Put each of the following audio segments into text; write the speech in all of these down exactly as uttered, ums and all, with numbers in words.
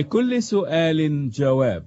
لكل سؤال جواب.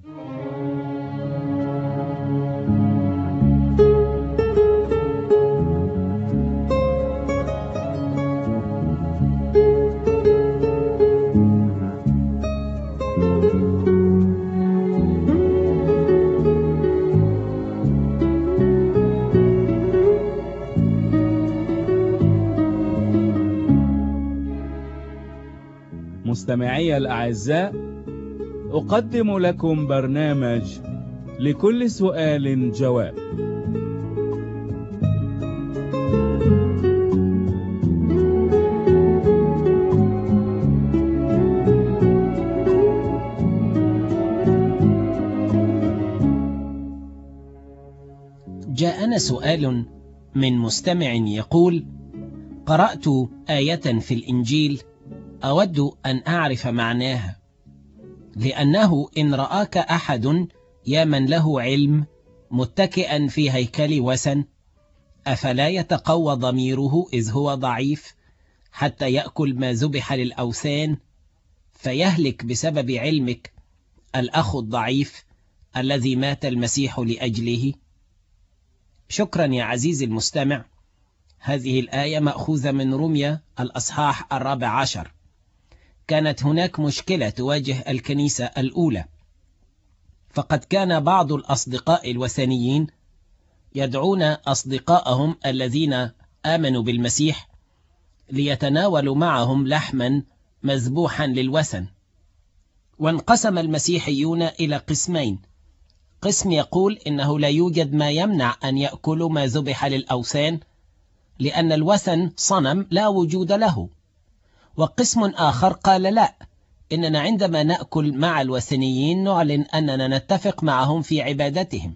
مستمعي الأعزاء، أقدم لكم برنامج لكل سؤال جواب. جاءنا سؤال من مستمع يقول: قرأت آية في الإنجيل أود أن أعرف معناها، لأنه إن رآك أحد يا من له علم متكئا في هيكل وثن، أفلا يتقوى ضميره إذ هو ضعيف حتى يأكل ما ذبح للأوثان، فيهلك بسبب علمك الأخ الضعيف الذي مات المسيح لأجله؟ شكرا يا عزيزي المستمع. هذه الآية مأخوذة من رمية الأصحاح الرابع عشر. كانت هناك مشكلة تواجه الكنيسة الأولى، فقد كان بعض الأصدقاء الوثنيين يدعون أصدقائهم الذين آمنوا بالمسيح ليتناولوا معهم لحما مذبوحا للوثن. وانقسم المسيحيون إلى قسمين: قسم يقول إنه لا يوجد ما يمنع أن يأكلوا ما ذبح للأوثان لأن الوثن صنم لا وجود له، وقسم آخر قال لا، إننا عندما نأكل مع الوثنيين نعلن أننا نتفق معهم في عبادتهم.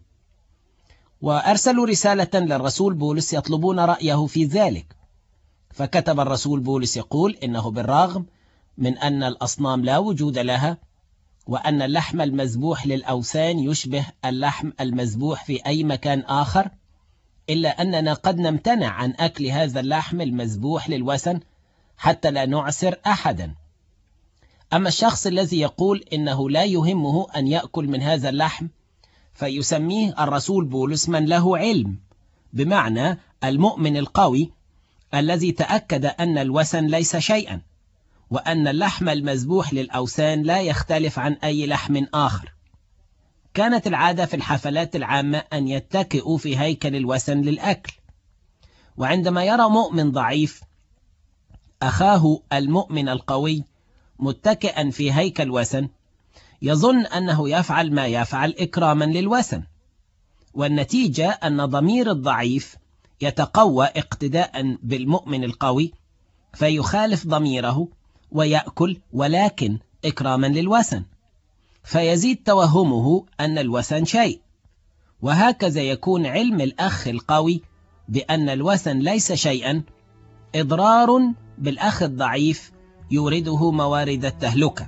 وأرسلوا رسالة للرسول بولس يطلبون رأيه في ذلك، فكتب الرسول بولس يقول إنه بالرغم من أن الأصنام لا وجود لها، وأن اللحم المذبوح للأوثان يشبه اللحم المذبوح في أي مكان آخر، إلا أننا قد نمتنع عن أكل هذا اللحم المذبوح للوثن حتى لا نعسر أحدا. أما الشخص الذي يقول إنه لا يهمه أن يأكل من هذا اللحم، فيسميه الرسول بولس من له علم، بمعنى المؤمن القوي الذي تأكد أن الوثن ليس شيئا، وأن اللحم المذبوح للأوثان لا يختلف عن أي لحم آخر. كانت العادة في الحفلات العامة أن يتكئوا في هيكل الوثن للأكل، وعندما يرى مؤمن ضعيف أخاه المؤمن القوي متكئا في هيكل وثن، يظن أنه يفعل ما يفعل إكراما للوثن، والنتيجة أن ضمير الضعيف يتقوى اقتداء بالمؤمن القوي، فيخالف ضميره ويأكل ولكن إكراما للوثن، فيزيد توهمه أن الوثن شيء. وهكذا يكون علم الأخ القوي بأن الوثن ليس شيئا إضرار بالأخ الضعيف يورده موارد التهلكة.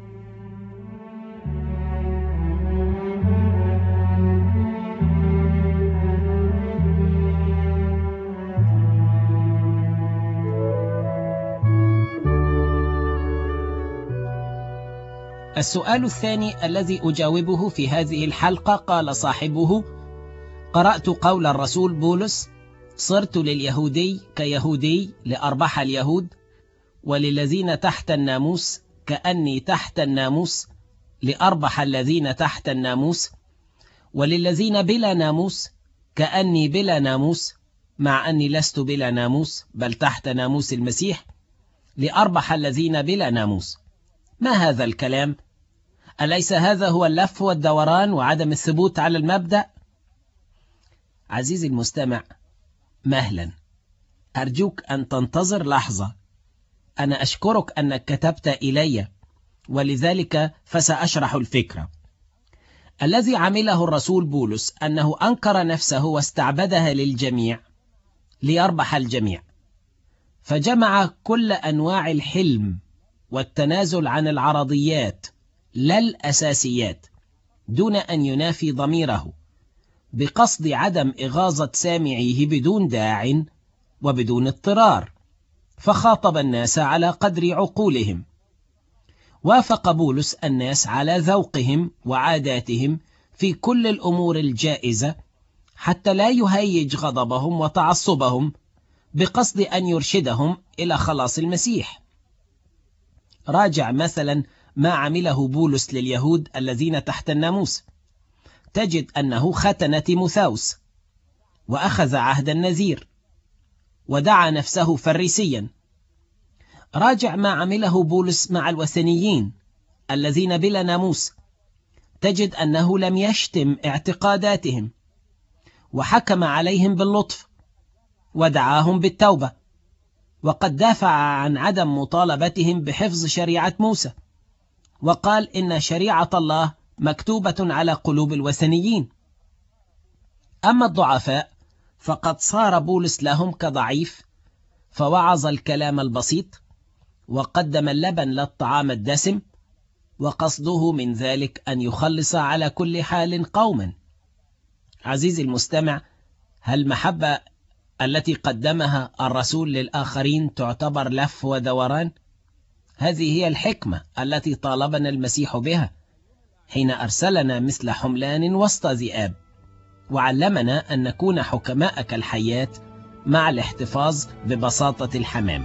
السؤال الثاني الذي أجاوبه في هذه الحلقة، قال صاحبه: قرأت قول الرسول بولس: صرت لليهودي كيهودي لأربح اليهود، وللذين تحت الناموس كأني تحت الناموس لأربح الذين تحت الناموس، وللذين بلا ناموس كأني بلا ناموس، مع أني لست بلا ناموس بل تحت ناموس المسيح لأربح الذين بلا ناموس. ما هذا الكلام؟ أليس هذا هو اللف والدوران وعدم الثبوت على المبدأ؟ عزيزي المستمع، مهلا، أرجوك أن تنتظر لحظة. أنا أشكرك أنك كتبت إلي، ولذلك فسأشرح الفكرة. الذي عمله الرسول بولس أنه أنكر نفسه واستعبدها للجميع ليربح الجميع، فجمع كل أنواع الحلم والتنازل عن العرضيات لا الأساسيات دون أن ينافي ضميره، بقصد عدم إغاظة سامعيه بدون داع وبدون اضطرار، فخاطب الناس على قدر عقولهم. وافق بولس الناس على ذوقهم وعاداتهم في كل الأمور الجائزة حتى لا يهيج غضبهم وتعصبهم بقصد أن يرشدهم إلى خلاص المسيح. راجع مثلا ما عمله بولس لليهود الذين تحت الناموس، تجد أنه ختن تيموثاوس وأخذ عهد النذير ودعا نفسه فريسيا. راجع ما عمله بولس مع الوثنيين الذين بلا ناموس، تجد أنه لم يشتم اعتقاداتهم وحكم عليهم باللطف ودعاهم بالتوبة، وقد دافع عن عدم مطالبتهم بحفظ شريعة موسى، وقال إن شريعة الله مكتوبة على قلوب الوثنيين. أما الضعفاء فقد صار بولس لهم كضعيف، فوعظ الكلام البسيط وقدم اللبن للطعام الدسم، وقصده من ذلك أن يخلص على كل حال قوما. عزيزي المستمع، هل المحبة التي قدمها الرسول للآخرين تعتبر لف ودوران؟ هذه هي الحكمة التي طالبنا المسيح بها حين أرسلنا مثل حملان وسط ذئاب، وعلمنا أن نكون حكماء كالحياة مع الاحتفاظ ببساطة الحمام.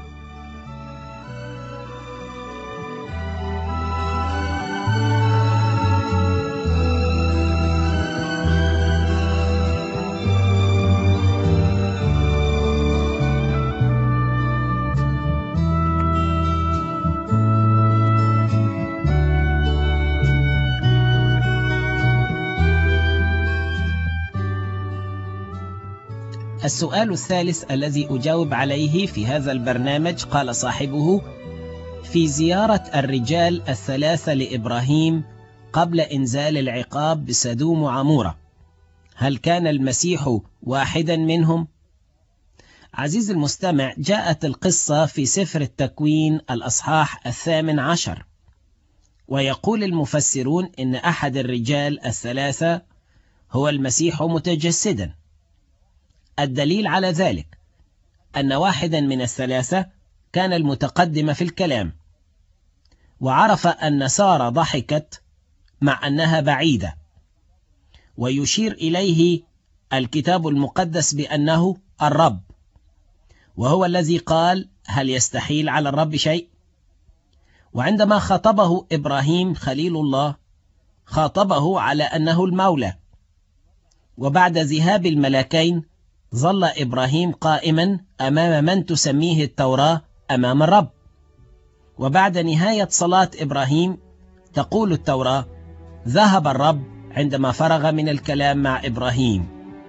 السؤال الثالث الذي أجاوب عليه في هذا البرنامج، قال صاحبه: في زيارة الرجال الثلاثة لإبراهيم قبل إنزال العقاب بسدوم وعمورة، هل كان المسيح واحدا منهم؟ عزيز المستمع، جاءت القصة في سفر التكوين الأصحاح الثامن عشر، ويقول المفسرون إن أحد الرجال الثلاثة هو المسيح متجسدا. الدليل على ذلك أن واحدا من الثلاثة كان المتقدم في الكلام، وعرف أن سارة ضحكت مع أنها بعيدة، ويشير إليه الكتاب المقدس بأنه الرب، وهو الذي قال: هل يستحيل على الرب شيء؟ وعندما خاطبه إبراهيم خليل الله خاطبه على أنه المولى. وبعد ذهاب الملكين ظل إبراهيم قائما أمام من تسميه التوراة أمام الرب. وبعد نهاية صلاة إبراهيم تقول التوراة: ذهب الرب عندما فرغ من الكلام مع إبراهيم.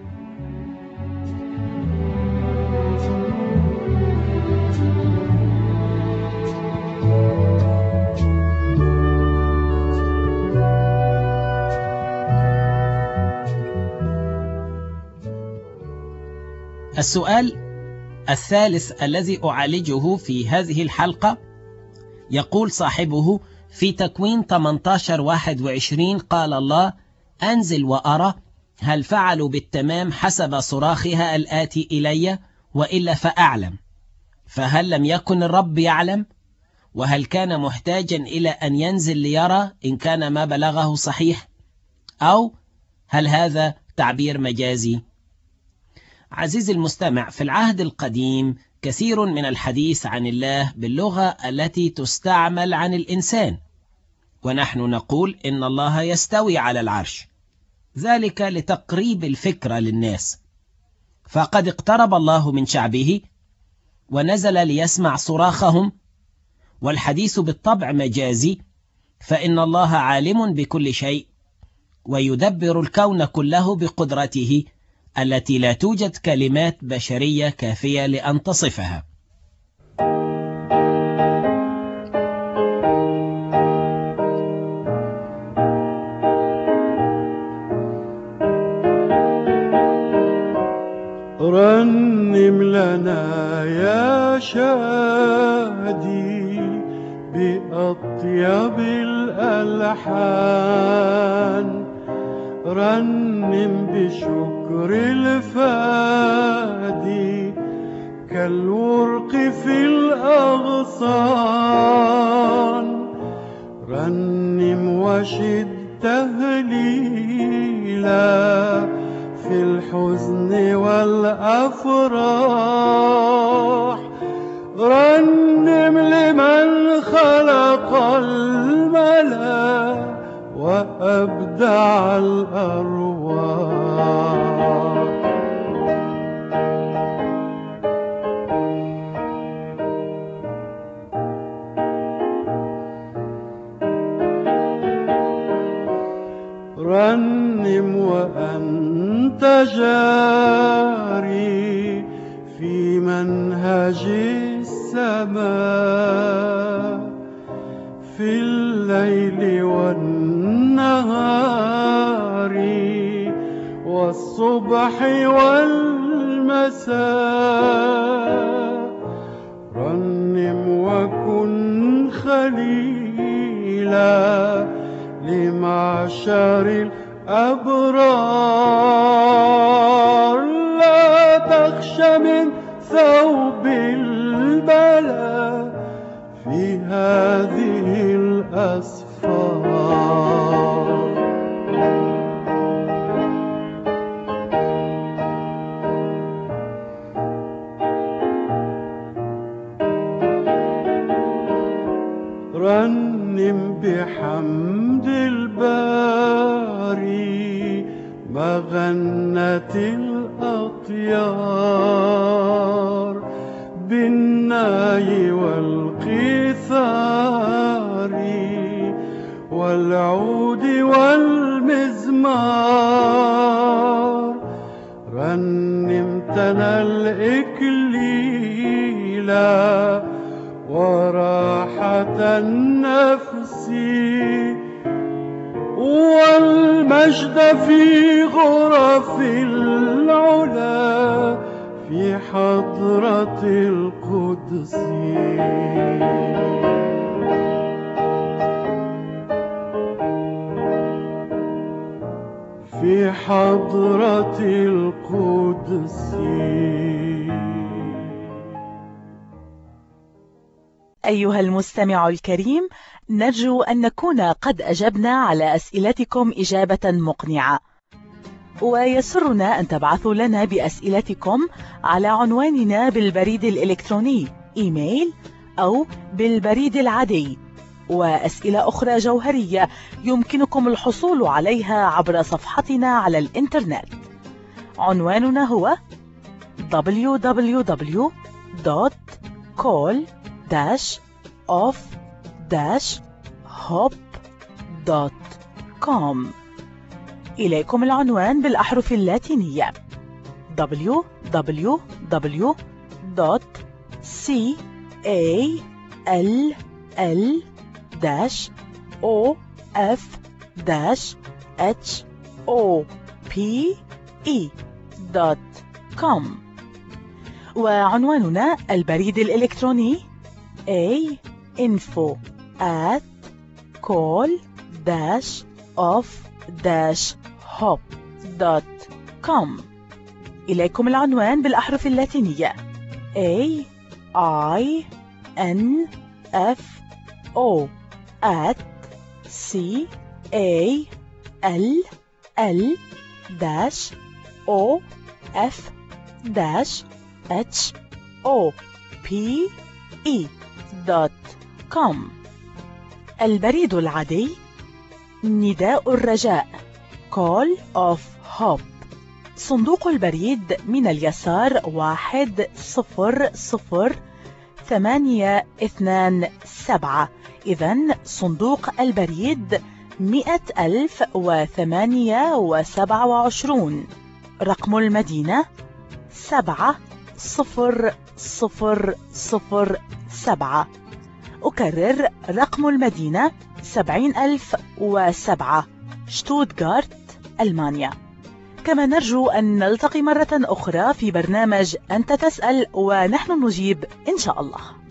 السؤال الثالث الذي أعالجه في هذه الحلقة، يقول صاحبه: في تكوين ثمانية عشر واحد وعشرين قال الله: أنزل وأرى هل فعلوا بالتمام حسب صراخها الآتي إلي وإلا فأعلم. فهل لم يكن الرب يعلم؟ وهل كان محتاجا إلى أن ينزل ليرى إن كان ما بلغه صحيح؟ أو هل هذا تعبير مجازي؟ عزيزي المستمع، في العهد القديم كثير من الحديث عن الله باللغة التي تستعمل عن الإنسان، ونحن نقول إن الله يستوي على العرش، ذلك لتقريب الفكرة للناس. فقد اقترب الله من شعبه ونزل ليسمع صراخهم، والحديث بالطبع مجازي، فإن الله عالم بكل شيء ويدبر الكون كله بقدرته التي لا توجد كلمات بشرية كافية لأن تصفها. رنم لنا يا شادي بأطيب الألحان، رنم بشكر الفادي كالورق في الأغصان، رنم وشد تهليلا في الحزن والأفراح. رنم لمن خلق الملا وأبدع الأرواح. رنم وأنت جاري في منهج السماء، في الليل والنهار والصبح والمساء. رنم وكن خليلا لمعشر الأبرار. لا تخش من ثوب البلاء في هذه الأسفار. رنم بحمد الباري مغنة الأطيار، بالناي والقيثار والعود والمزمار. رنم تنا الإكليلا وراحة النفس والمجد في غرف العلا في حضرة القدس. في حضرة القدس. أيها المستمع الكريم، نرجو أن نكون قد أجبنا على أسئلتكم إجابة مقنعة، ويسرنا أن تبعثوا لنا بأسئلتكم على عنواننا بالبريد الإلكتروني إيميل أو بالبريد العادي. وأسئلة أخرى جوهرية يمكنكم الحصول عليها عبر صفحتنا على الإنترنت. عنواننا هو دبليو دبليو دبليو دوت كول داش اوف داش هوب دوت كوم. إليكم العنوان بالأحرف اللاتينية دبليو دبليو دبليو دوت كول دوت كوم. وعنواننا البريد الإلكتروني a info at call dash of dash hop دوت كوم. إليكم العنوان بالأحرف اللاتينية A I N F O at C A L L dash O F dash H O P E دوت كوم. البريد العادي نداء الرجاء Call of Hope. صندوق البريد من اليسار واحد صفر صفر ثمانية اثنان سبعة. إذن صندوق البريد مئة ألف وثمانية وسبعة وعشرون. رقم المدينة سبعة صفر صفر صفر سبعة. أكرر رقم المدينة سبعين ألف وسبعة، شتوتغارت، ألمانيا. كما نرجو أن نلتقي مرة أخرى في برنامج أنت تسأل ونحن نجيب إن شاء الله.